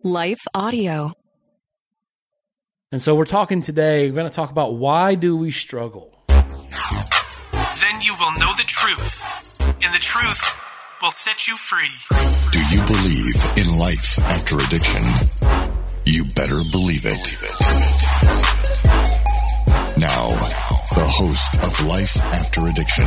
Life Audio. And so we're talking today, we're going to talk about why do we struggle? Then you will know the truth, and the truth will set you free. Do you believe in life after addiction? You better believe it. Now, the host of Life After Addiction.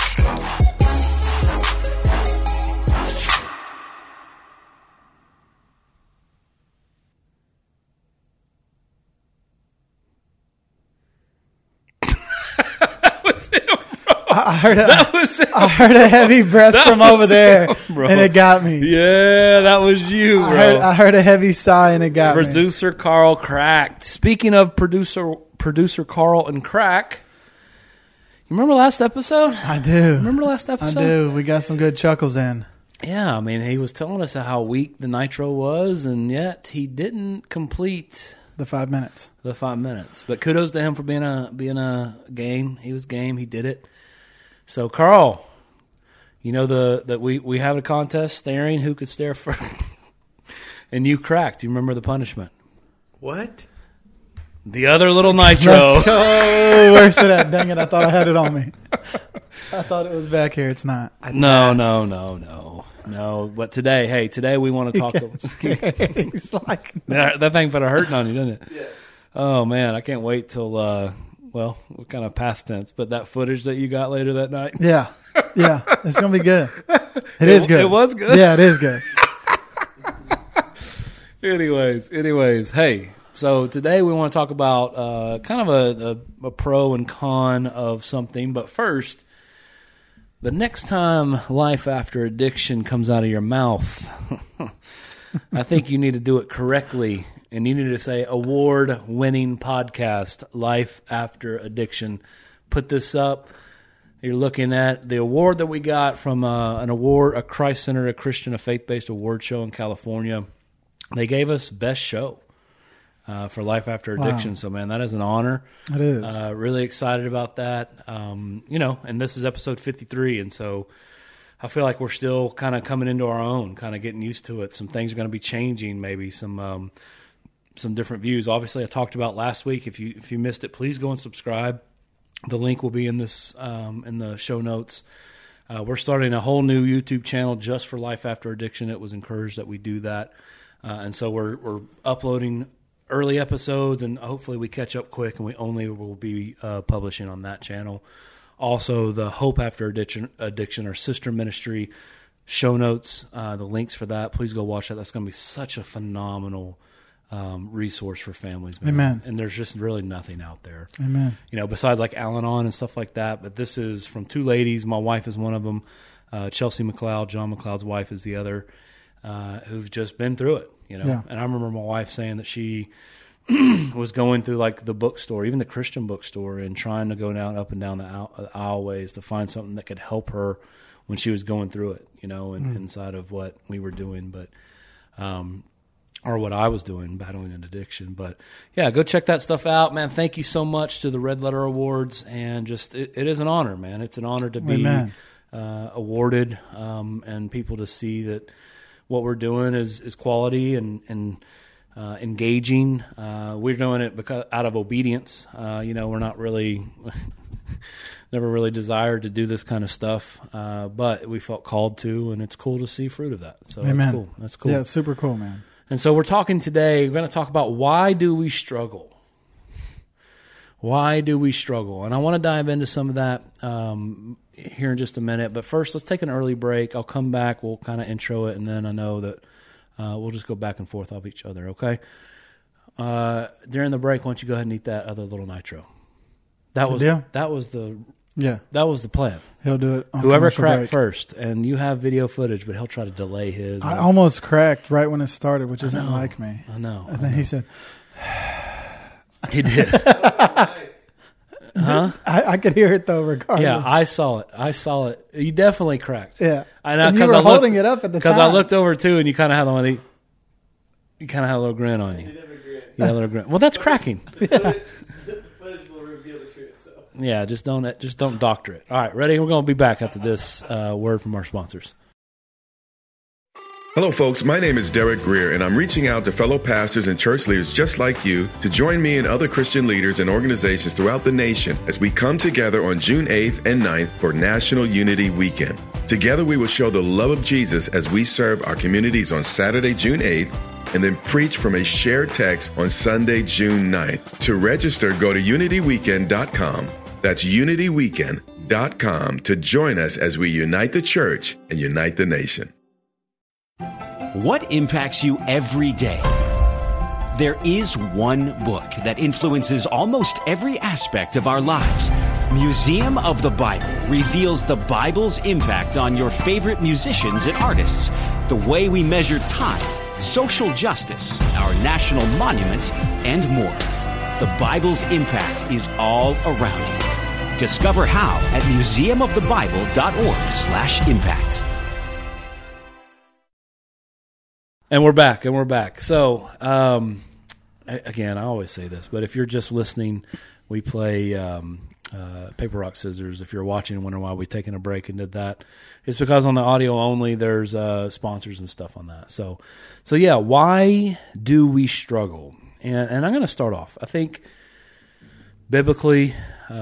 I heard a heavy breath from over there, and it got me. Yeah, that was you, bro. I heard a heavy sigh, and it got me. Producer Carl cracked. Speaking of producer Carl and crack, you remember last episode? I do. Remember last episode? I do. We got some good chuckles in. Yeah, I mean, he was telling us how weak the nitro was, and yet he didn't complete the 5 minutes. But kudos to him for being a game. He was game. He did it. So, Carl, you know that we have a contest staring who could stare first, and you cracked. Do you remember the punishment? What? The other little nitro. Let's go. Where's it at? Dang it! I thought I had it on me. I thought it was back here. It's not. No. But today we want to talk. He's like, that thing put a hurting on you, didn't it? Yeah. Oh man, I can't wait till. Well, we're kind of past tense, but that footage that you got later that night. Yeah, it's gonna be good. It is good. It was good. Yeah, it is good. Anyways, hey. So today we want to talk about kind of a pro and con of something. But first, the next time Life After Addiction comes out of your mouth, I think you need to do it correctly. And you need to say award-winning podcast, Life After Addiction. Put this up. You're looking at the award that we got from a Christ Center, a Christian, a faith-based award show in California. They gave us best show for Life After Addiction. Wow. So, man, that is an honor. It is. Really excited about that. And this is episode 53, and so I feel like we're still kind of coming into our own, kind of getting used to it. Some things are going to be changing, maybe some different views. Obviously, I talked about last week. If you missed it, please go and subscribe. The link will be in this in the show notes. We're starting a whole new YouTube channel just for Life After Addiction. It was encouraged that we do that, and so we're uploading early episodes, and hopefully we catch up quick. And we only will be publishing on that channel. Also, the Hope After Addiction, our sister ministry show notes, the links for that. Please go watch that. That's going to be such a phenomenal resource for families, man. Amen. And there's just really nothing out there. Amen. Besides like Al-Anon and stuff like that. But this is from two ladies. My wife is one of them. Chelsea McLeod, John McLeod's wife, is the other, who've just been through it. Yeah. And I remember my wife saying that she was going through like the bookstore, even the Christian bookstore, and trying to go up and down the aisleways to find something that could help her when she was going through it, inside of what we were doing. But, or what I was doing, battling an addiction. But, yeah, go check that stuff out, man. Thank you so much to the Red Letter Awards. And just it is an honor, man. It's an honor to be awarded and people to see that what we're doing is quality and engaging. We're doing it out of obedience. We're not really never really desired to do this kind of stuff, but we felt called to, and it's cool to see fruit of that. So Amen. That's cool. Yeah, it's super cool, man. And so we're talking today, we're going to talk about why do we struggle? Why do we struggle? And I want to dive into some of that here in just a minute. But first, let's take an early break. I'll come back. We'll kind of intro it, and then I know that we'll just go back and forth off each other, okay? During the break, why don't you go ahead and eat that other little nitro? That was the plan. He'll do it on whoever cracked break first, and you have video footage, but he'll try to delay his. I almost cracked right when it started, which isn't like me. I know. And then he said, he did. Huh? I could hear it though, regardless. Yeah, I saw it. You definitely cracked. Yeah, and you were holding it up at the time. Because I looked over too, and you kind of had you kind of had a little grin on you. You had a little grin. Well, that's cracking. The footage will reveal the truth. So. Yeah, just don't doctor it. All right, ready? We're going to be back after this word from our sponsors. Hello, folks. My name is Derek Greer, and I'm reaching out to fellow pastors and church leaders just like you to join me and other Christian leaders and organizations throughout the nation as we come together on June 8th and 9th for National Unity Weekend. Together, we will show the love of Jesus as we serve our communities on Saturday, June 8th, and then preach from a shared text on Sunday, June 9th. To register, go to unityweekend.com. That's unityweekend.com to join us as we unite the church and unite the nation. What impacts you every day? There is one book that influences almost every aspect of our lives. Museum of the Bible reveals the Bible's impact on your favorite musicians and artists, the way we measure time, social justice, our national monuments, and more. The Bible's impact is all around you. Discover how at museumofthebible.org/impact. And we're back. So, again, I always say this, but if you're just listening, we play paper, rock, scissors. If you're watching and wondering why we've taken a break and did that, it's because on the audio only, there's sponsors and stuff on that. So yeah, why do we struggle? And I'm going to start off. I think biblically,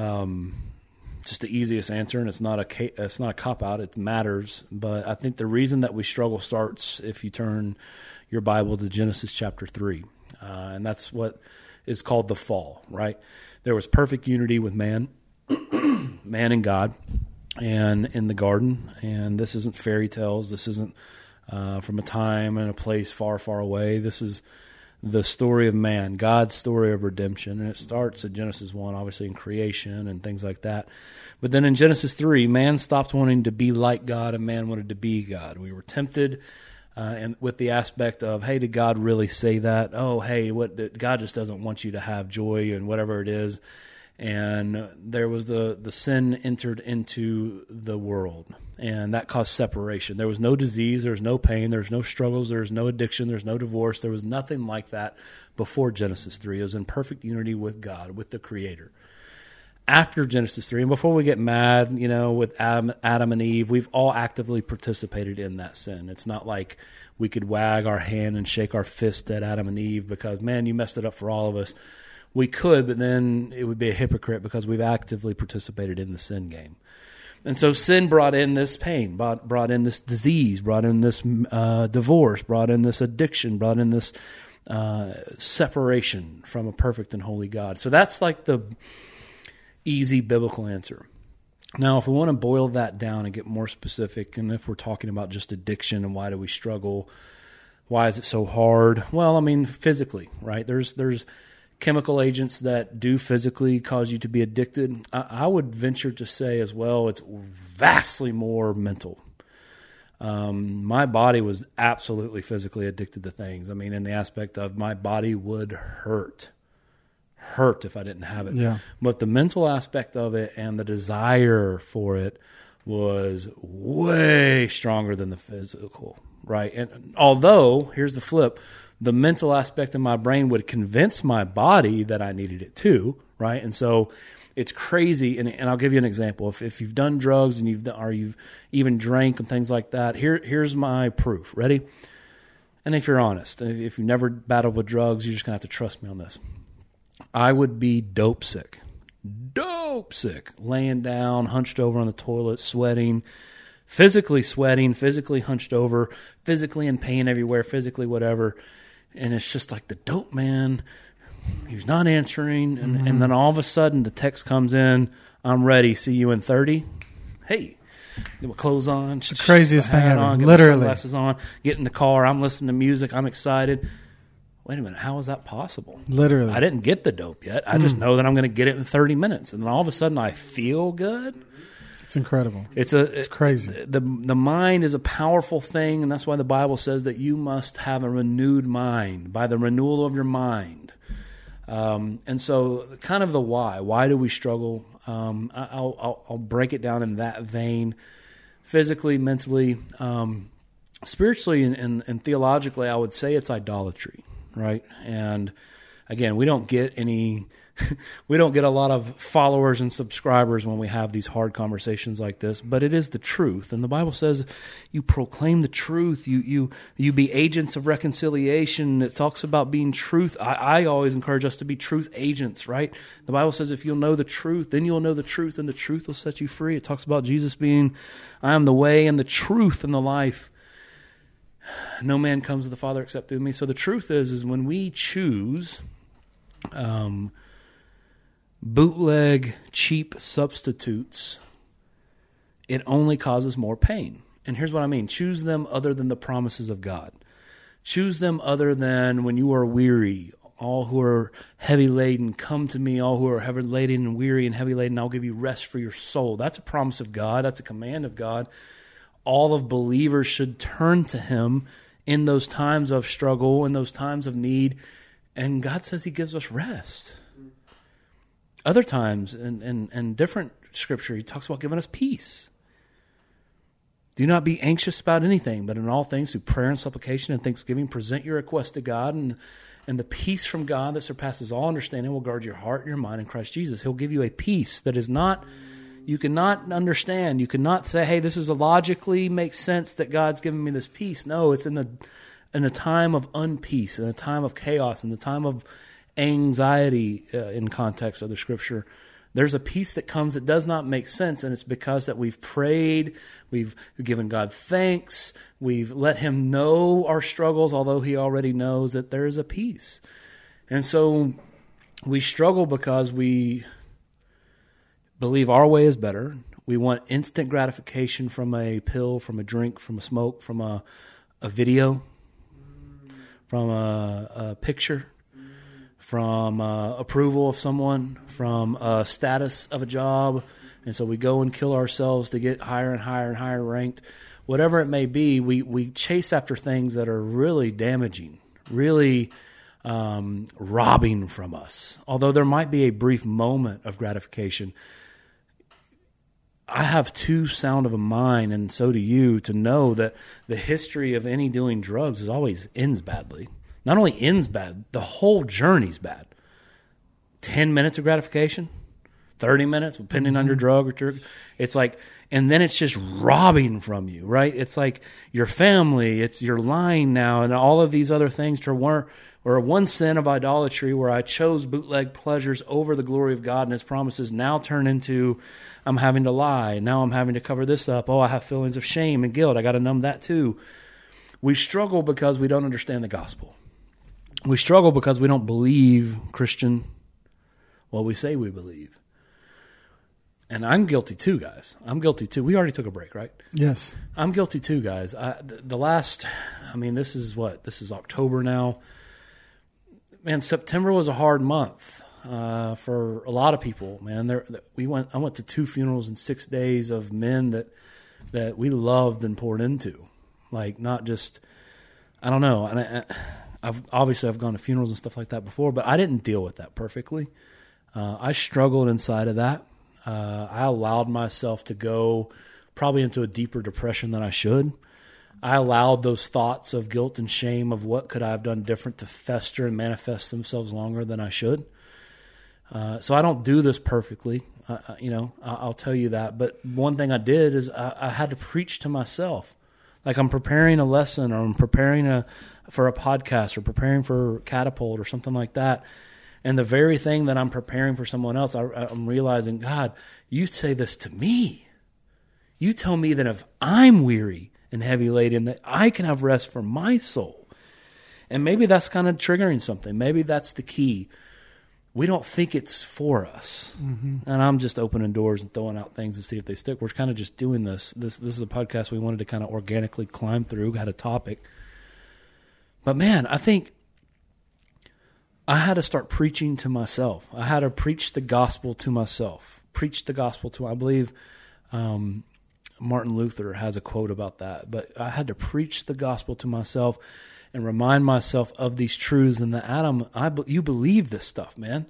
just the easiest answer, and it's not a cop out. It matters, but I think the reason that we struggle starts if you turn your Bible to Genesis chapter 3, and that's what is called the fall. Right? There was perfect unity with man, man and God, and in the garden. And this isn't fairy tales. This isn't from a time and a place far, far away. This is the story of man, God's story of redemption. And it starts at Genesis 1, obviously in creation and things like that. But then in Genesis 3, man stopped wanting to be like God and man wanted to be God. We were tempted and with the aspect of, hey, did God really say that? Oh, hey, God just doesn't want you to have joy and whatever it is. And there was the sin entered into the world, and that caused separation. There was no disease, there was no pain, there was no struggles, there was no addiction, there was no divorce. There was nothing like that before Genesis 3. It was in perfect unity with God, with the Creator. After Genesis 3, and before we get mad, with Adam and Eve, we've all actively participated in that sin. It's not like we could wag our hand and shake our fist at Adam and Eve because, man, you messed it up for all of us. We could, but then it would be a hypocrite because we've actively participated in the sin game. And so sin brought in this pain, brought in this disease, brought in this divorce, brought in this addiction, brought in this separation from a perfect and holy God. So that's like the easy biblical answer. Now, if we want to boil that down and get more specific, and if we're talking about just addiction and why do we struggle, why is it so hard? Well, I mean, physically, right? There's chemical agents that do physically cause you to be addicted. I would venture to say as well, it's vastly more mental. My body was absolutely physically addicted to things. I mean, in the aspect of my body would hurt if I didn't have it. Yeah. But the mental aspect of it and the desire for it was way stronger than the physical, right? And although, here's the flip, the mental aspect of my brain would convince my body that I needed it too, right? And so it's crazy. And I'll give you an example. If you've done drugs and you've even drank and things like that, here's my proof. Ready? And if you're honest, if you've never battled with drugs, you're just going to have to trust me on this. I would be dope sick, laying down, hunched over on the toilet, sweating, physically hunched over, physically in pain everywhere, physically whatever. And it's just like the dope man, he's not answering. And then all of a sudden the text comes in, I'm ready, see you in 30. Hey, get my clothes on. It's the craziest thing ever, on, get literally. my sunglasses on, get in the car, I'm listening to music, I'm excited. Wait a minute, how is that possible? Literally. I didn't get the dope yet. I just know that I'm going to get it in 30 minutes. And then all of a sudden I feel good. It's incredible. It's crazy. The mind is a powerful thing, and that's why the Bible says that you must have a renewed mind, by the renewal of your mind. And so kind of the why. Why do we struggle? I'll break it down in that vein. Physically, mentally, spiritually, and theologically, I would say it's idolatry. Right? And again, we don't get we don't get a lot of followers and subscribers when we have these hard conversations like this, but it is the truth. And the Bible says you proclaim the truth. You be agents of reconciliation. It talks about being truth. I always encourage us to be truth agents, right? The Bible says if you'll know the truth, then you'll know the truth, and the truth will set you free. It talks about Jesus being, I am the way and the truth and the life. No man comes to the Father except through me. So the truth is when we choose bootleg, cheap substitutes, it only causes more pain. And here's what I mean. Choose them other than the promises of God. Choose them other than when you are weary. All who are heavy laden, come to me. All who are heavy laden and weary and heavy laden, I'll give you rest for your soul. That's a promise of God. That's a command of God. All of believers should turn to him in those times of struggle, in those times of need. And God says he gives us rest. Other times, in different scripture, he talks about giving us peace. Do not be anxious about anything, but in all things, through prayer and supplication and thanksgiving, present your requests to God, and the peace from God that surpasses all understanding will guard your heart and your mind in Christ Jesus. He'll give you a peace that is not, you cannot understand. You cannot say, hey, this is logically makes sense that God's giving me this peace. No, it's in a time of unpeace, in a time of chaos, in the time of anxiety in context of the scripture. There's a peace that comes that does not make sense, and it's because that we've prayed, we've given God thanks, we've let him know our struggles, although he already knows that there is a peace. And so we struggle because we believe our way is better. We want instant gratification from a pill, from a drink, from a smoke, from a video, from a picture, from approval of someone, from a status of a job. And so we go and kill ourselves to get higher and higher and higher ranked. Whatever it may be, we chase after things that are really damaging, really robbing from us. Although there might be a brief moment of gratification, I have too sound of a mind, and so do you, to know that the history of any doing drugs is always ends badly. Not only ends bad, the whole journey's bad. 10 minutes of gratification, 30 minutes, depending on your drug or drug. It's like, and then it's just robbing from you, right? It's like your family, it's your lying now, and all of these other things or one sin of idolatry where I chose bootleg pleasures over the glory of God and his promises now turn into I'm having to lie. Now I'm having to cover this up. Oh, I have feelings of shame and guilt. I got to numb that too. We struggle because we don't understand the gospel. We struggle because we don't believe, Christian, what we say we believe. And I'm guilty too, guys. I'm guilty too. We already took a break, right? Yes. I'm guilty too, guys. This is October now. Man, September was a hard month for a lot of people, man. I went to 2 funerals in 6 days of men that we loved and poured into. Like, not just, I don't know. And I've gone to funerals and stuff like that before, but I didn't deal with that perfectly. I struggled inside of that. I allowed myself to go probably into a deeper depression than I should. I allowed those thoughts of guilt and shame of what could I have done different to fester and manifest themselves longer than I should. So I don't do this perfectly, I'll tell you that. But one thing I did is I had to preach to myself. Like I'm preparing a lesson, or I'm preparing for a podcast, or preparing for Catapult or something like that. And the very thing that I'm preparing for someone else, I'm realizing, God, you say this to me. You tell me that if I'm weary and heavy laden, that I can have rest for my soul. And maybe that's kind of triggering something. Maybe that's the key. We don't think it's for us. Mm-hmm. And I'm just opening doors and throwing out things to see if they stick. We're kind of just doing this. This is a podcast we wanted to kind of organically climb through, had a topic. But man, I think I had to start preaching to myself. I had to preach the gospel to myself. I believe Martin Luther has a quote about that. But I had to preach the gospel to myself and remind myself of these truths. And that, Adam, you believe this stuff, man.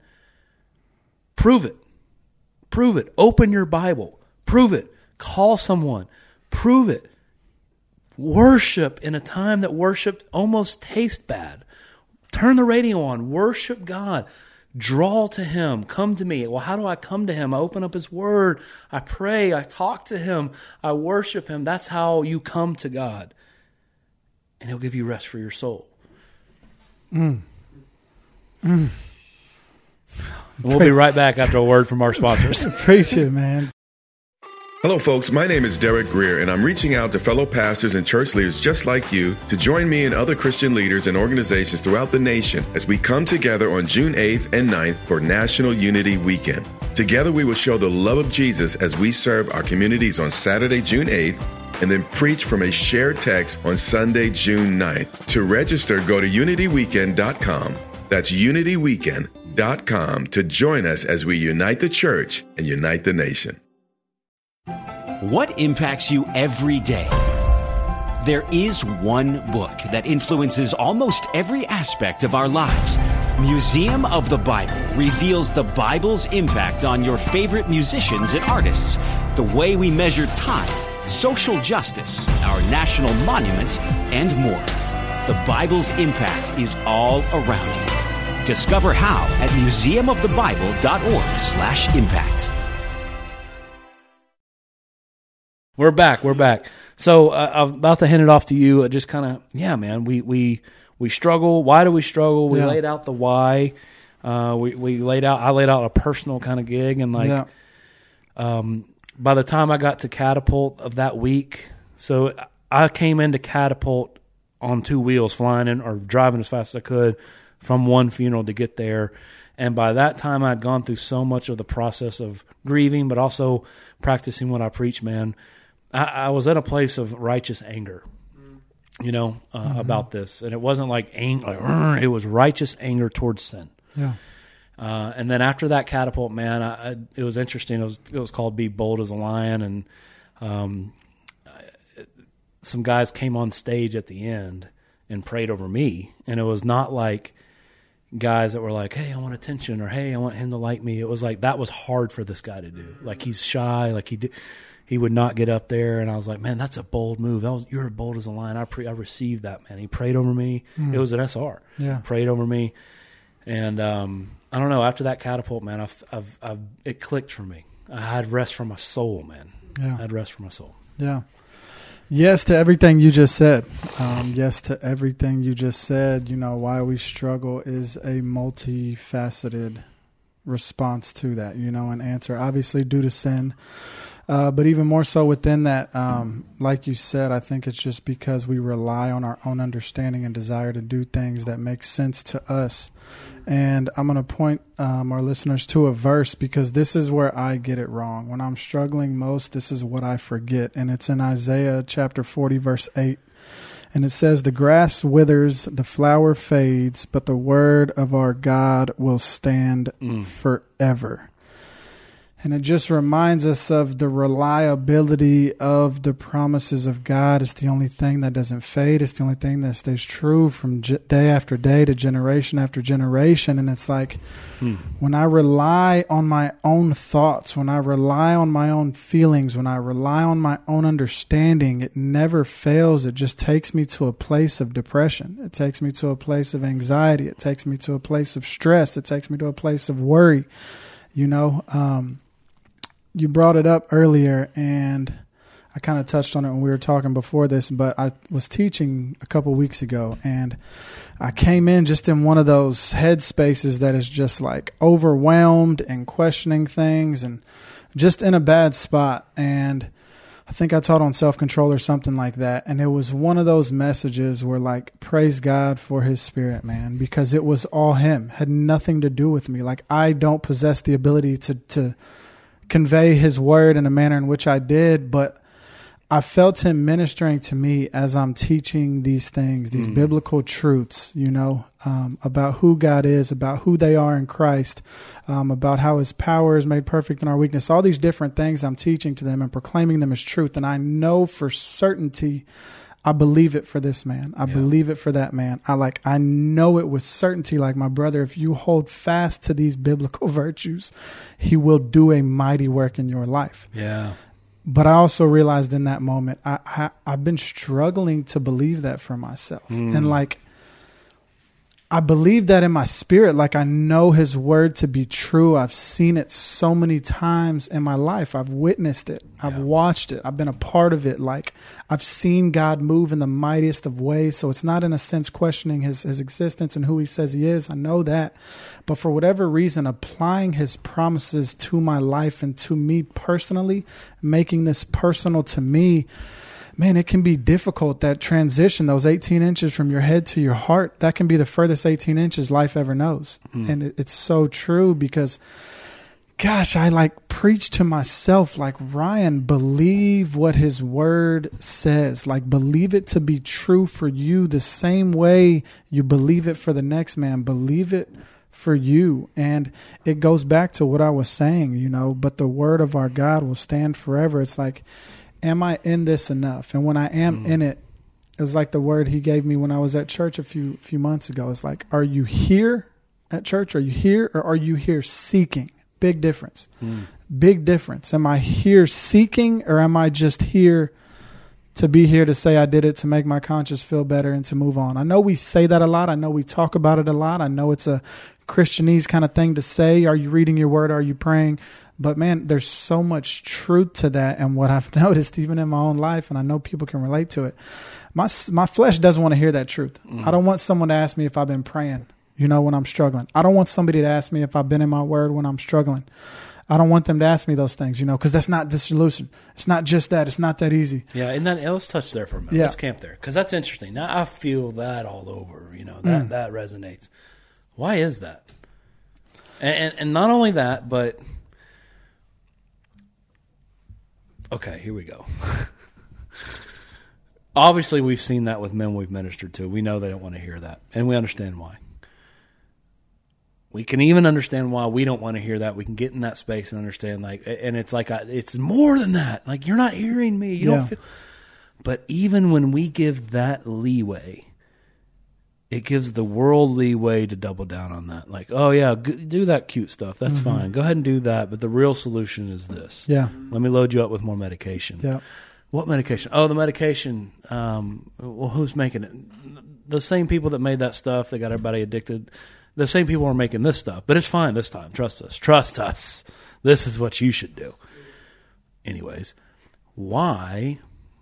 Prove it. Prove it. Open your Bible. Prove it. Call someone. Prove it. Worship in a time that worship almost tastes bad. Turn the radio on. Worship God. Draw to Him. Come to me. Well, how do I come to Him? I open up His Word. I pray. I talk to Him. I worship Him. That's how you come to God. And He'll give you rest for your soul. And we'll be right back after a word from our sponsors. Appreciate it, man. Hello, folks. My name is Derek Greer, and I'm reaching out to fellow pastors and church leaders just like you to join me and other Christian leaders and organizations throughout the nation as we come together on June 8th and 9th for National Unity Weekend. Together, we will show the love of Jesus as we serve our communities on Saturday, June 8th, and then preach from a shared text on Sunday, June 9th. To register, go to unityweekend.com. That's unityweekend.com to join us as we unite the church and unite the nation. What impacts you every day? There is one book that influences almost every aspect of our lives. Museum of the Bible reveals the Bible's impact on your favorite musicians and artists, the way we measure time, social justice, our national monuments, and more. The Bible's impact is all around you. Discover how at museumofthebible.org/impact. We're back. So I'm about to hand it off to you. Just kind of, man, we struggle. Why do we struggle? We laid out the why. I laid out a personal kind of gig, and by the time I got to Catapult of that week, so I came into Catapult on two wheels, flying in or driving as fast as I could from one funeral to get there. And by that time, I'd gone through so much of the process of grieving, but also practicing what I preach, man. I was at a place of righteous anger, about this. And it wasn't like anger, it was righteous anger towards sin. Yeah. And then after that Catapult, man, it was interesting. It was called Be Bold as a Lion. And some guys came on stage at the end and prayed over me. And it was not like guys that were like, hey, I want attention, or hey, I want him to like me. It was like, that was hard for this guy to do. Like, he's shy, like he would not get up there. And I was like, man, that's a bold move. You're bold as a lion. I received that, man. He prayed over me. It was an SR. Yeah. Prayed over me. And I don't know, after that Catapult, man, it clicked for me. I had rest for my soul, man. Yeah. I had rest for my soul. Yeah. Yes to everything you just said. Yes to everything you just said. Why we struggle is a multifaceted response to that, an answer obviously due to sin. But even more so within that, like you said, I think it's just because we rely on our own understanding and desire to do things that make sense to us. And I'm going to point our listeners to a verse, because this is where I get it wrong. When I'm struggling most, this is what I forget. And it's in Isaiah chapter 40, verse 8. And it says, the grass withers, the flower fades, but the word of our God will stand forever. And it just reminds us of the reliability of the promises of God. It's the only thing that doesn't fade. It's the only thing that stays true from day after day to generation after generation. And it's like when I rely on my own thoughts, when I rely on my own feelings, when I rely on my own understanding, it never fails. It just takes me to a place of depression. It takes me to a place of anxiety. It takes me to a place of stress. It takes me to a place of worry. You brought it up earlier, and I kind of touched on it when we were talking before this, but I was teaching a couple weeks ago, and I came in just in one of those head spaces that is just like overwhelmed and questioning things and just in a bad spot. And I think I taught on self-control or something like that. And it was one of those messages where, like, praise God for his spirit, man, because it was all him, had nothing to do with me. Like, I don't possess the ability to convey his word in a manner in which I did, but I felt him ministering to me as I'm teaching these things, these biblical truths, about who God is, about who they are in Christ, about how his power is made perfect in our weakness, all these different things I'm teaching to them and proclaiming them as truth. And I know for certainty, I believe it for this man. I believe it for that man. I know it with certainty, like, my brother, if you hold fast to these biblical virtues, he will do a mighty work in your life. Yeah. But I also realized in that moment, I've been struggling to believe that for myself. And I believe that in my spirit. Like, I know his word to be true. I've seen it so many times in my life. I've witnessed it. I've watched it. I've been a part of it. Like, I've seen God move in the mightiest of ways. So it's not in a sense questioning his existence and who he says he is. I know that. But for whatever reason, applying his promises to my life and to me personally, making this personal to me, man, it can be difficult. That transition, those 18 inches from your head to your heart, that can be the furthest 18 inches life ever knows. And it's so true because, gosh, I like preach to myself, like, Ryan, believe what his word says. Like, believe it to be true for you the same way you believe it for the next man. Believe it for you. And it goes back to what I was saying, you know, but the word of our God will stand forever. It's like, am I in this enough? And when I am in it, it was like the word he gave me when I was at church a few months ago. It's like, are you here at church? Are you here, or are you here seeking? Big difference. Big difference. Am I here seeking, or am I just here to be here to say I did it to make my conscience feel better and to move on? I know we say that a lot. I know we talk about it a lot. I know it's a Christianese kind of thing to say. Are you reading your word? Are you praying? But man, there's so much truth to that. And what I've noticed even in my own life, and I know people can relate to it, my flesh doesn't want to hear that truth. I don't want someone to ask me if I've been praying, you know, when I'm struggling. I don't want somebody to ask me if I've been in my word when I'm struggling. I don't want them to ask me those things, you know, because that's not the solution. It's not just that. It's not that easy. Yeah, and then let's touch there for a minute. Yeah. Let's camp there, because that's interesting. Now, I feel that all over, you know, that resonates. Why is that? And not only that, but... Okay, here we go. Obviously, we've seen that with men we've ministered to. We know they don't want to hear that, and we understand why. We can even understand why we don't want to hear that. We can get in that space and understand, like, and it's like, it's more than that. Like, you're not hearing me. You don't feel. But even when we give that leeway, it gives the world leeway to double down on that. Like, oh yeah, do that cute stuff. That's fine. Go ahead and do that. But the real solution is this. Yeah. Let me load you up with more medication. Yeah. What medication? Oh, the medication. Well, who's making it? The same people that made that stuff that got everybody addicted. The same people are making this stuff. But it's fine this time. Trust us. Trust us. This is what you should do. Anyways, why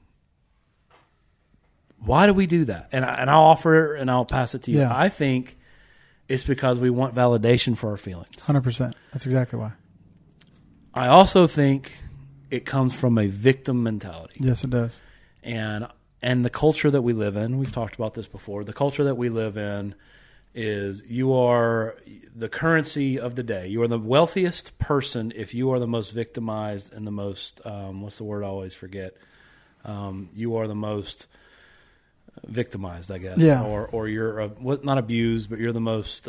do we do that? And I'll offer it and I'll pass it to you. Yeah. I think it's because we want validation for our feelings. 100%. That's exactly why. I also think it comes from a victim mentality. Yes, it does. And the culture that we live in, we've talked about this before, the culture that we live in is you are the currency of the day. You are the wealthiest person if you are the most victimized and the most, what's the word I always forget? You are the most victimized, I guess. Yeah. Or you're not abused, but you're the most...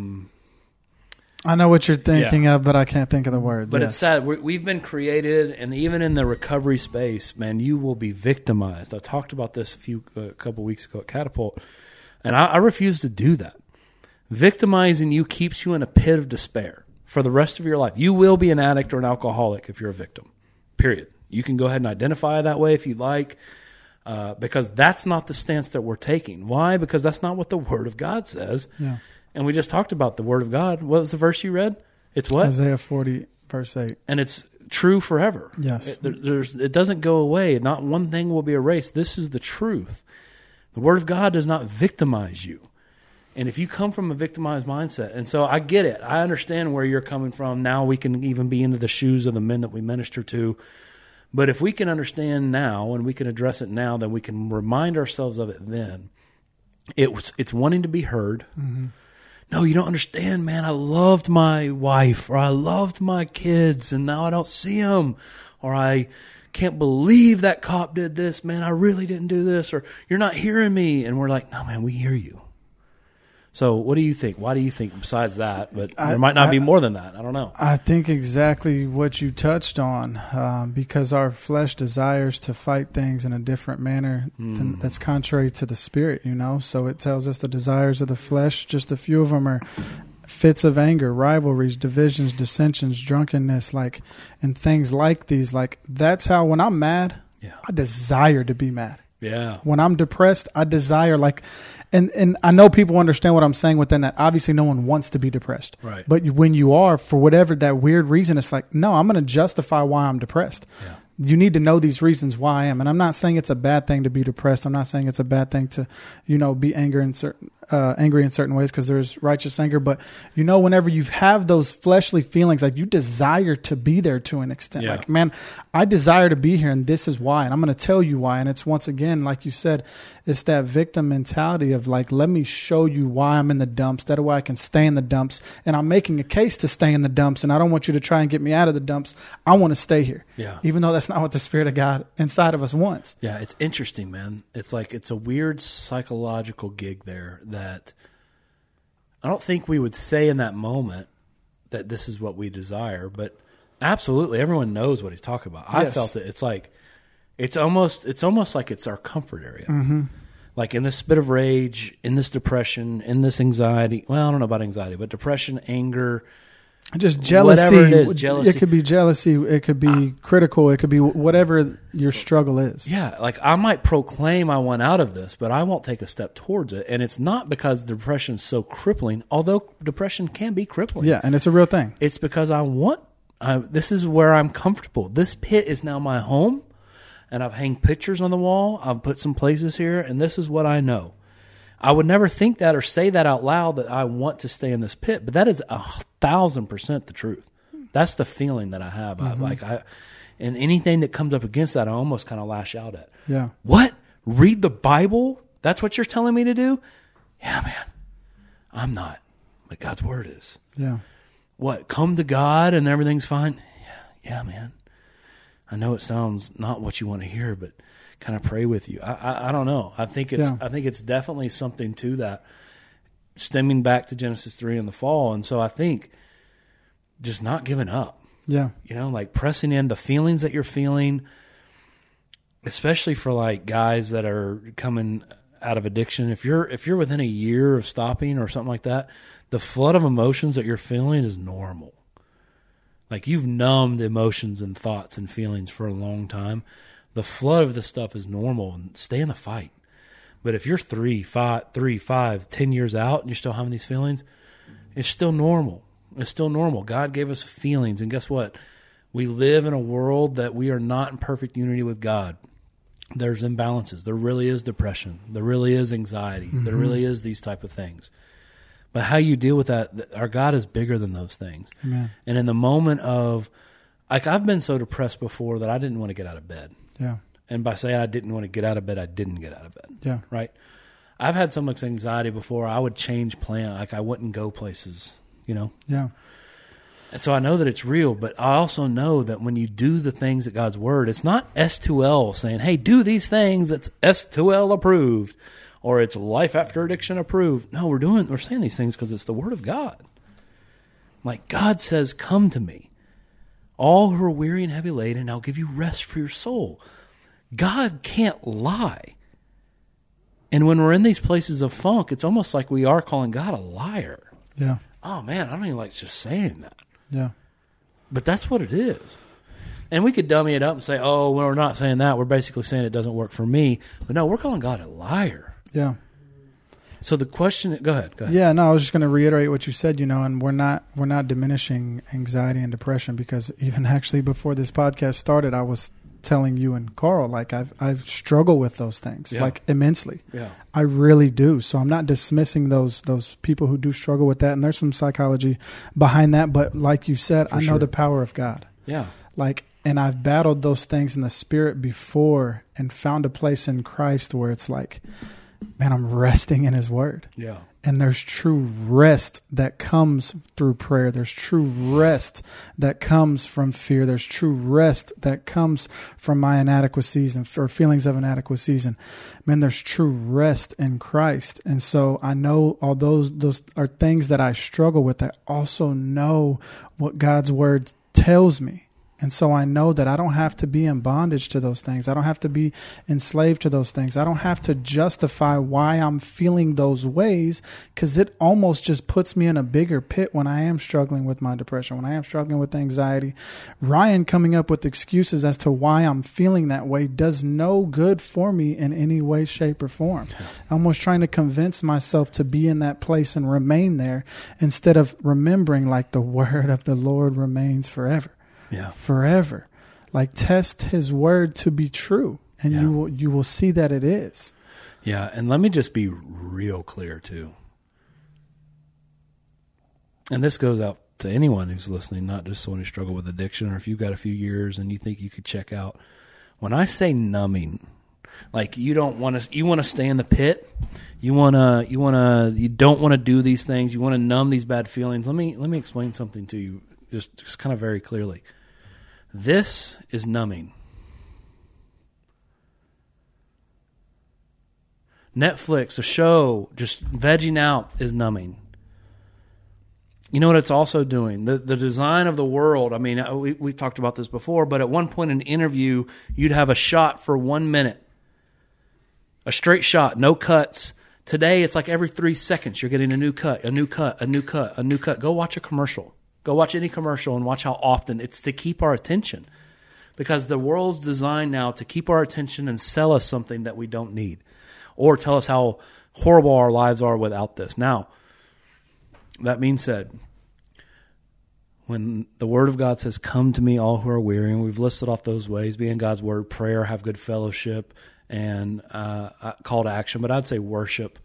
I know what you're thinking of, but I can't think of the word. But it's sad. We've been created, and even in the recovery space, man, you will be victimized. I talked about this a couple weeks ago at Catapult, and I refuse to do that. Victimizing you keeps you in a pit of despair for the rest of your life. You will be an addict or an alcoholic if you're a victim, period. You can go ahead and identify that way if you like, because that's not the stance that we're taking. Why? Because that's not what the Word of God says. Yeah. And we just talked about the Word of God. What was the verse you read? It's what? Isaiah 40, verse 8. And it's true forever. Yes. It doesn't go away. Not one thing will be erased. This is the truth. The Word of God does not victimize you. And if you come from a victimized mindset, and so I get it. I understand where you're coming from. Now we can even be into the shoes of the men that we minister to. But if we can understand now and we can address it now, then we can remind ourselves of it then. It's wanting to be heard. Mm-hmm. No, you don't understand, man. I loved my wife, or I loved my kids, and now I don't see them. Or I can't believe that cop did this, man. I really didn't do this. Or you're not hearing me. And we're like, no, man, we hear you. So what do you think? Why do you think besides that? But there might not be more than that. I don't know. I think exactly what you touched on, because our flesh desires to fight things in a different manner that's contrary to the Spirit, you know. So it tells us the desires of the flesh, just a few of them are fits of anger, rivalries, divisions, dissensions, drunkenness, and things like these. Like, that's how, when I'm mad, I desire to be mad. Yeah. When I'm depressed, I desire and I know people understand what I'm saying within that. Obviously, no one wants to be depressed. Right. But when you are, for whatever that weird reason, it's like, no, I'm going to justify why I'm depressed. Yeah. You need to know these reasons why I am. And I'm not saying it's a bad thing to be depressed. I'm not saying it's a bad thing to, be angry in certain ways, because there's righteous anger. But, whenever you have those fleshly feelings, like you desire to be there to an extent. Yeah. Like, man, I desire to be here, and this is why. And I'm going to tell you why. And it's, once again, like you said, it's that victim mentality of like, let me show you why I'm in the dumps. That way I can stay in the dumps. And I'm making a case to stay in the dumps. And I don't want you to try and get me out of the dumps. I want to stay here. Yeah. Even though that's not what the Spirit of God inside of us wants. Yeah, it's interesting, man. It's like it's a weird psychological gig there that I don't think we would say in that moment that this is what we desire, but absolutely everyone knows what he's talking about. I felt it. It's like it's almost like it's our comfort area. Mm-hmm. Like in this bit of rage, in this depression, in this anxiety. Well, I don't know about anxiety, but depression, anger. Just jealousy. Whatever it is, jealousy. It could be jealousy. It could be critical. It could be whatever your struggle is. Yeah, like I might proclaim I want out of this, but I won't take a step towards it. And it's not because depression is so crippling, although depression can be crippling. Yeah, and it's a real thing. It's because this is where I'm comfortable. This pit is now my home, and I've hanged pictures on the wall. I've put some places here, and this is what I know. I would never think that or say that out loud, that I want to stay in this pit, but that is 1,000% the truth. That's the feeling that I have. Mm-hmm. And anything that comes up against that, I almost kind of lash out at. Yeah. What? Read the Bible? That's what you're telling me to do? Yeah, man. I'm not, but God's word is. Yeah. What? Come to God and everything's fine? Yeah, man. I know it sounds not what you want to hear, but kind of pray with you. I don't know. I think it's definitely something to that, stemming back to Genesis 3 in the fall. And so I think just not giving up. Yeah. Like pressing in the feelings that you're feeling, especially for like guys that are coming out of addiction. If you're within a year of stopping or something like that, the flood of emotions that you're feeling is normal. Like you've numbed emotions and thoughts and feelings for a long time. The flood of this stuff is normal, and stay in the fight. But if you're 3, 5, 10 years out and you're still having these feelings, it's still normal. It's still normal. God gave us feelings, and guess what? We live in a world that we are not in perfect unity with God. There's imbalances. There really is depression. There really is anxiety. Mm-hmm. There really is these type of things. But how you deal with that, our God is bigger than those things. Amen. And in the moment of, like I've been so depressed before that I didn't want to get out of bed. Yeah. And by saying I didn't want to get out of bed, I didn't get out of bed. Yeah. Right? I've had so much anxiety before, I would change plan. Like I wouldn't go places, Yeah. And so I know that it's real, but I also know that when you do the things that God's word, it's not S2L saying, hey, do these things. It's S2L approved or it's life after addiction approved. No, we're saying these things because it's the word of God. Like God says, come to me. All who are weary and heavy laden, and I'll give you rest for your soul. God can't lie. And when we're in these places of funk, it's almost like we are calling God a liar. Yeah. Oh, man, I don't even like just saying that. Yeah. But that's what it is. And we could dummy it up and say, oh, well, we're not saying that. We're basically saying it doesn't work for me. But no, we're calling God a liar. Yeah. So the question, go ahead. Yeah, no, I was just going to reiterate what you said, and we're not diminishing anxiety and depression, because even actually before this podcast started, I was telling you and Carl, like I've struggled with those things, like immensely. Yeah. I really do. So I'm not dismissing those people who do struggle with that. And there's some psychology behind that. But like you said, I know the power of God. Yeah. And I've battled those things in the spirit before and found a place in Christ where it's like, man, I'm resting in his word. Yeah. And there's true rest that comes through prayer. There's true rest that comes from fear. There's true rest that comes from my inadequacies or feelings of inadequacies. And man, there's true rest in Christ. And so I know all those are things that I struggle with. I also know what God's word tells me. And so I know that I don't have to be in bondage to those things. I don't have to be enslaved to those things. I don't have to justify why I'm feeling those ways, because it almost just puts me in a bigger pit when I am struggling with my depression, when I am struggling with anxiety. Ryan coming up with excuses as to why I'm feeling that way does no good for me in any way, shape, or form. I'm almost trying to convince myself to be in that place and remain there instead of remembering, like, the word of the Lord remains forever. Yeah. Forever. Like, test his word to be true, and you will see that it is. Yeah, and let me just be real clear too. And this goes out to anyone who's listening, not just someone who struggled with addiction, or if you've got a few years and you think you could check out. When I say numbing, like, you don't want to, you want to stay in the pit. You don't want to do these things. You want to numb these bad feelings. Let me explain something to you, just kind of very clearly. This is numbing. Netflix, a show, just vegging out is numbing. You know what it's also doing? The design of the world. I mean, we've talked about this before, but at one point in an interview, you'd have a shot for 1 minute. A straight shot, no cuts. Today, it's like every 3 seconds, you're getting a new cut, a new cut, a new cut, a new cut. Go watch a commercial. Go watch any commercial and watch how often. It's to keep our attention, because the world's designed now to keep our attention and sell us something that we don't need, or tell us how horrible our lives are without this. Now, that being said, when the Word of God says, come to me all who are weary, and we've listed off those ways, be in God's Word, prayer, have good fellowship, and call to action, but I'd say worship.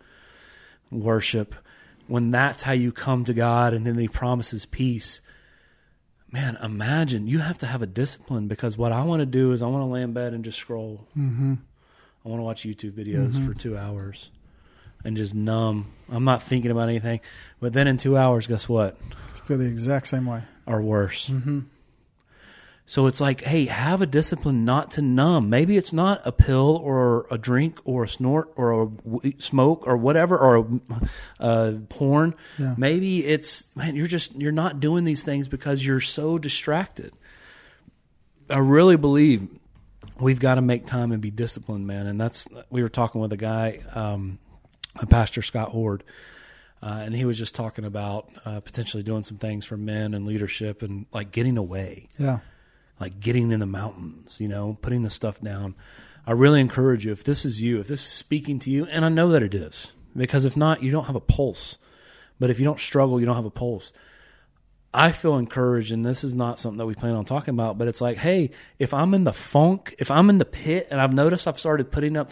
When that's how you come to God, and then he promises peace, man, imagine, you have to have a discipline, because what I want to do is I want to lay in bed and just scroll. Mm-hmm. I want to watch YouTube videos for 2 hours and just numb. I'm not thinking about anything. But then in 2 hours, guess what? I feel the exact same way. Or worse. Mm-hmm. So it's like, hey, have a discipline not to numb. Maybe it's not a pill or a drink or a snort or a smoke or whatever, or porn. Yeah. Maybe it's, man, you're not doing these things because you're so distracted. I really believe we've got to make time and be disciplined, man. And we were talking with a guy, Pastor Scott Hord, and he was just talking about potentially doing some things for men and leadership, and like getting away. Yeah. Like getting in the mountains, putting the stuff down. I really encourage you, if this is you, if this is speaking to you, and I know that it is, because if not, you don't have a pulse. But if you don't struggle, you don't have a pulse. I feel encouraged, and this is not something that we plan on talking about, but it's like, hey, if I'm in the funk, if I'm in the pit, and I've noticed I've started putting up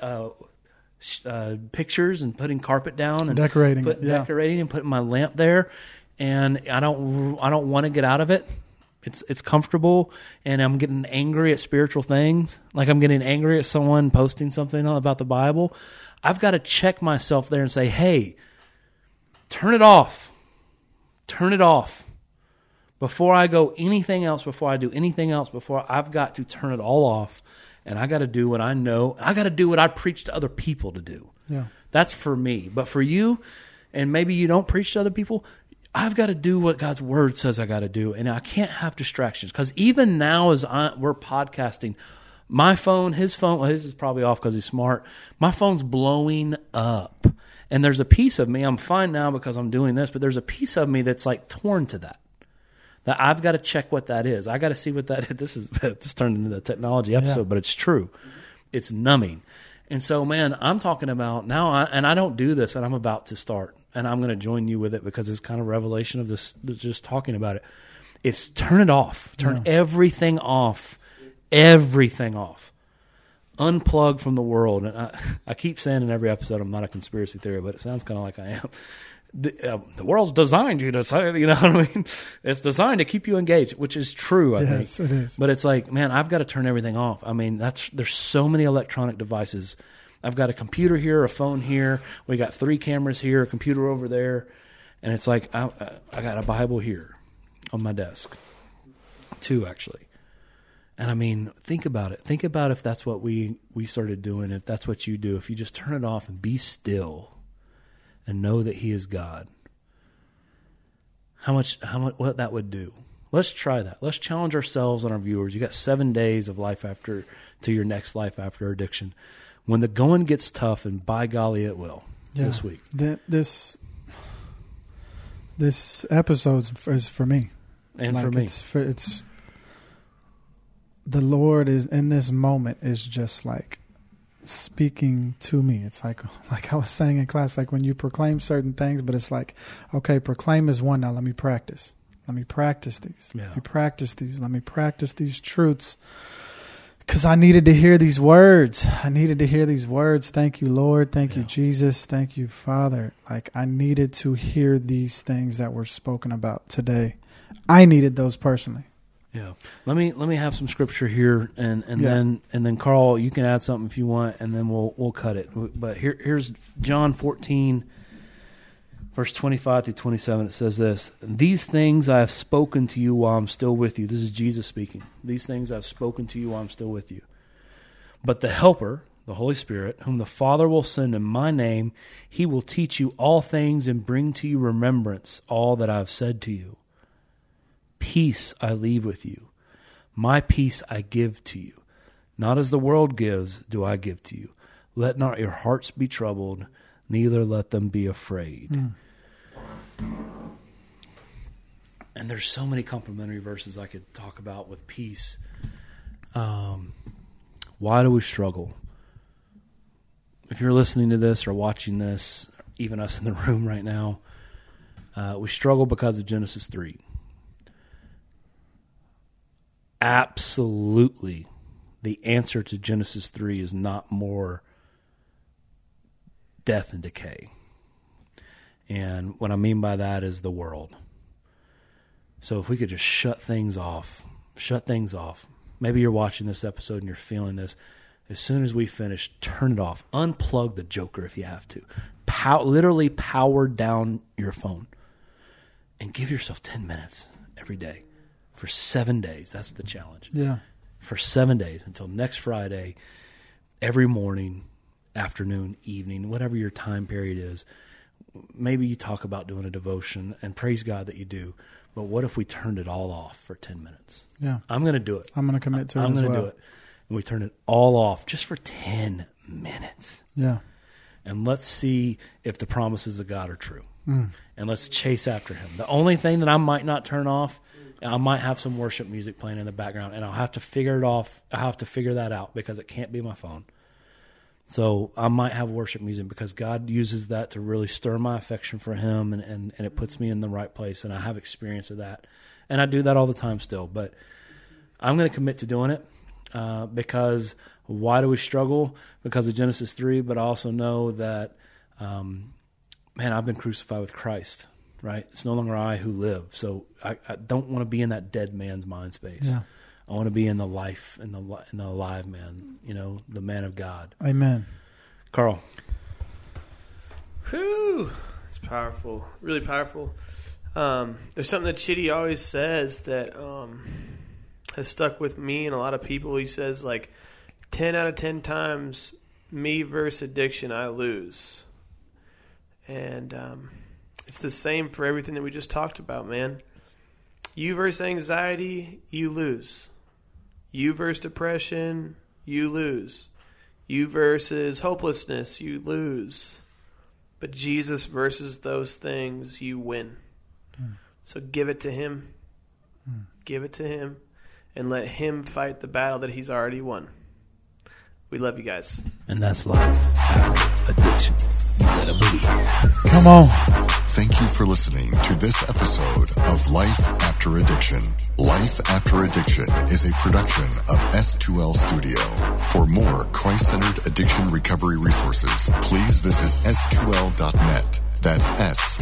pictures and putting carpet down and decorating and putting my lamp there, and I don't want to get out of it. It's comfortable, and I'm getting angry at spiritual things. Like I'm getting angry at someone posting something about the Bible. I've got to check myself there and say, hey, turn it off. Turn it off. Before I go anything else, before I do anything else, I've got to turn it all off, and I got to do what I know. I got to do what I preach to other people to do. Yeah. That's for me. But for you, and maybe you don't preach to other people, I've got to do what God's Word says I got to do, and I can't have distractions. Because even now, as we're podcasting, my phone, his is probably off because he's smart. My phone's blowing up, and there's a piece of me. I'm fine now because I'm doing this, but there's a piece of me that's like torn to that. That I've got to check what that is. I got to see what that is. This turned into the technology episode, but it's true. It's numbing. And so, man, I'm talking about now, and I don't do this, and I'm about to start. And I'm going to join you with it because it's kind of revelation of this, just talking about it. It's turn it off. Turn everything off. Everything off. Unplug from the world. And I keep saying in every episode I'm not a conspiracy theory, but it sounds kind of like I am. The world's designed you to say, you know what I mean? It's designed to keep you engaged, which is true, I think. Yes, it is. But it's like, man, I've got to turn everything off. I mean, there's so many electronic devices. I've got a computer here, a phone here. We got 3 cameras here, a computer over there. And it's like, I got a Bible here on my desk. 2, actually. And I mean, think about it. Think about if that's what we started doing, if that's what you do, if you just turn it off and be still and know that He is God. How much what that would do. Let's try that. Let's challenge ourselves and our viewers. You got 7 days of to your next life after addiction. When the going gets tough, and by golly, it will this week. This episode is for me. And like for me. It's the Lord is in this moment is just like speaking to me. It's like I was saying in class, like when you proclaim certain things, but it's like, okay, proclaim is one. Now let me practice. Let me practice these. Yeah. Let me practice these. Let me practice these truths. Because I needed to hear these words. Thank you, Lord. Thank you, Jesus. Thank you, Father. Like I needed to hear these things that were spoken about today. I needed those personally. Yeah. Let me have some scripture here, and then Carl, you can add something if you want, and then we'll cut it. But here's John 14, verse 25 through 27. It says this: "These things I have spoken to you while I'm still with you." This is Jesus speaking. "These things I've spoken to you while I'm still with you. But the Helper, the Holy Spirit, whom the Father will send in my name, he will teach you all things and bring to you remembrance all that I have said to you. Peace I leave with you. My peace I give to you. Not as the world gives do I give to you. Let not your hearts be troubled, neither let them be afraid." And there's so many complementary verses I could talk about with peace. Why do we struggle? If you're listening to this or watching this, even us in the room right now, we struggle because of Genesis 3. Absolutely, the answer to Genesis 3 is not more death and decay. And what I mean by that is the world. So if we could just shut things off. Maybe you're watching this episode and you're feeling this. As soon as we finish, turn it off. Unplug the joker if you have to. Literally power down your phone. And give yourself 10 minutes every day. For 7 days. That's the challenge. Yeah. For 7 days until next Friday, every morning, afternoon, evening, whatever your time period is. Maybe you talk about doing a devotion, and praise God that you do. But what if we turned it all off for 10 minutes? Yeah. I'm going to do it. I'm going to commit to it I'm as going to well. do it. And we turn it all off just for 10 minutes. Yeah. And let's see if the promises of God are true. And let's chase after him. The only thing that I might not turn off, I might have some worship music playing in the background, and I'll have to figure it off. I have to figure that out because it can't be my phone. So I might have worship music because God uses that to really stir my affection for him, and it puts me in the right place, and I have experience of that. And I do that all the time still. But I'm going to commit to doing it because why do we struggle? Because of Genesis 3, but I also know that, I've been crucified with Christ. Right? It's no longer I who live. So I don't want to be in that dead man's mind space. Yeah. I want to be in the life, in the alive man, the man of God. Amen. Carl. Whew. It's powerful. Really powerful. There's something that Chitty always says that has stuck with me and a lot of people. He says, 10 out of 10 times, me versus addiction, I lose. And it's the same for everything that we just talked about, man. You versus anxiety, you lose. You versus depression, you lose. You versus hopelessness, you lose. But Jesus versus those things, you win. So give it to him. Give it to him. And let him fight the battle that he's already won. We love you guys. And that's life after addiction. You better believe. Come on. Thank you for listening to this episode of Life After Addiction. Life After Addiction is a production of S2L Studio. For more Christ-centered addiction recovery resources, please visit s2l.net. That's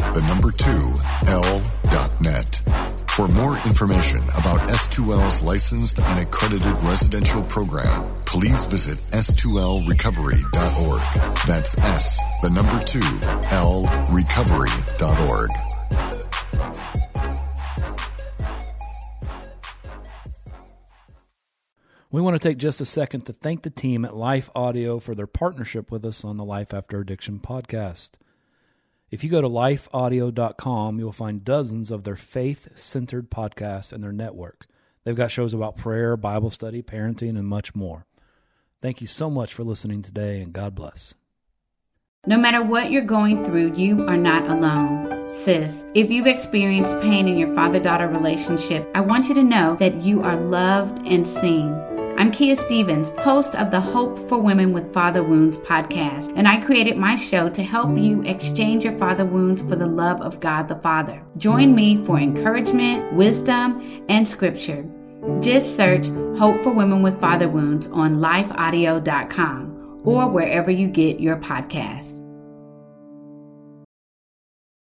S2L.net. For more information about S2L's licensed and accredited residential program, please visit s2lrecovery.org. That's S2L recovery.org. We want to take just a second to thank the team at Life Audio for their partnership with us on the Life After Addiction podcast. If you go to lifeaudio.com, you'll find dozens of their faith-centered podcasts and their network. They've got shows about prayer, Bible study, parenting, and much more. Thank you so much for listening today, and God bless. No matter what you're going through, you are not alone. Sis, if you've experienced pain in your father-daughter relationship, I want you to know that you are loved and seen. I'm Kia Stevens, host of the Hope for Women with Father Wounds podcast, and I created my show to help you exchange your father wounds for the love of God the Father. Join me for encouragement, wisdom, and scripture. Just search Hope for Women with Father Wounds on lifeaudio.com or wherever you get your podcasts.